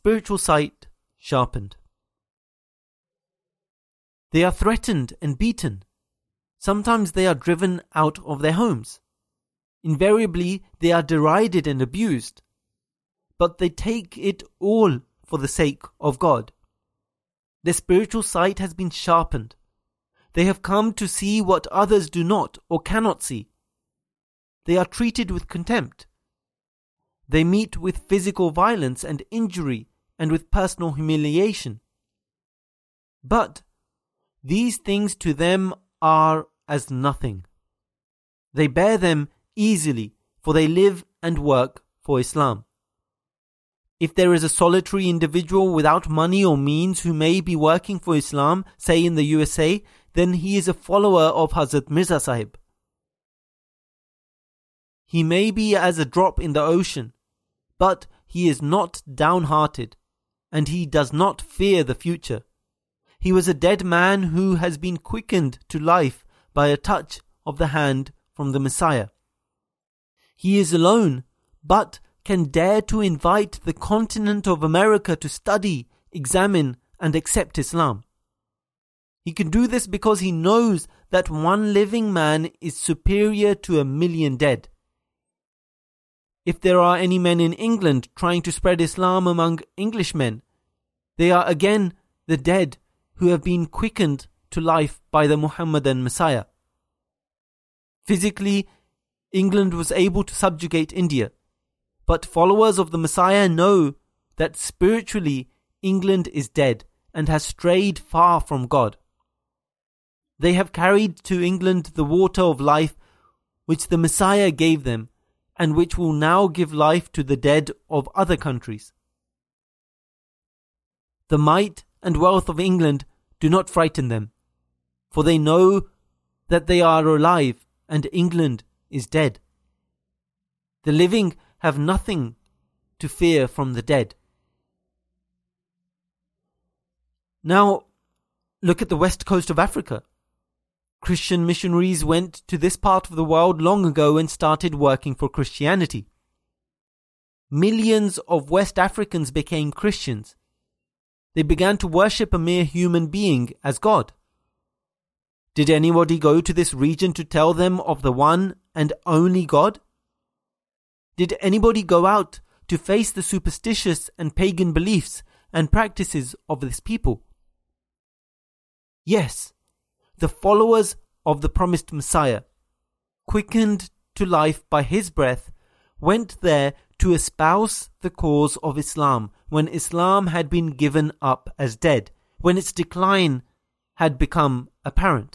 spiritual sight sharpened. They are threatened and beaten. Sometimes they are driven out of their homes. Invariably, they are derided and abused. But they take it all for the sake of God. Their spiritual sight has been sharpened. They have come to see what others do not or cannot see. They are treated with contempt. They meet with physical violence and injury and with personal humiliation. But these things to them are as nothing. They bear them easily, for they live and work for Islam. If there is a solitary individual without money or means who may be working for Islam, say in the USA, then he is a follower of Hazrat Mirza Sahib. He may be as a drop in the ocean, but he is not downhearted, and he does not fear the future. He was a dead man who has been quickened to life by a touch of the hand from the Messiah. He is alone, but can dare to invite the continent of America to study, examine, and accept Islam. He can do this because he knows that one living man is superior to 1,000,000 dead. If there are any men in England trying to spread Islam among Englishmen, they are again the dead who have been quickened to life by the Muhammadan Messiah. Physically, England was able to subjugate India, but followers of the Messiah know that spiritually England is dead and has strayed far from God. They have carried to England the water of life which the Messiah gave them, and which will now give life to the dead of other countries. The might and wealth of England do not frighten them, for they know that they are alive and England is dead. The living have nothing to fear from the dead. Now, look at the west coast of Africa. Christian missionaries went to this part of the world long ago and started working for Christianity. Millions of West Africans became Christians. They began to worship a mere human being as God. Did anybody go to this region to tell them of the one and only God? Did anybody go out to face the superstitious and pagan beliefs and practices of this people? Yes, the followers of the promised Messiah, quickened to life by his breath, went there to espouse the cause of Islam when Islam had been given up as dead, when its decline had become apparent.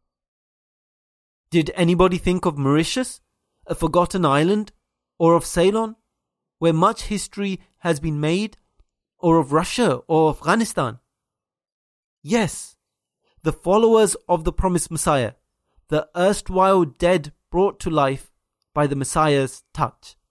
Did anybody think of Mauritius, a forgotten island, or of Ceylon, where much history has been made, or of Russia or Afghanistan? Yes, the followers of the promised Messiah, the erstwhile dead brought to life by the Messiah's touch.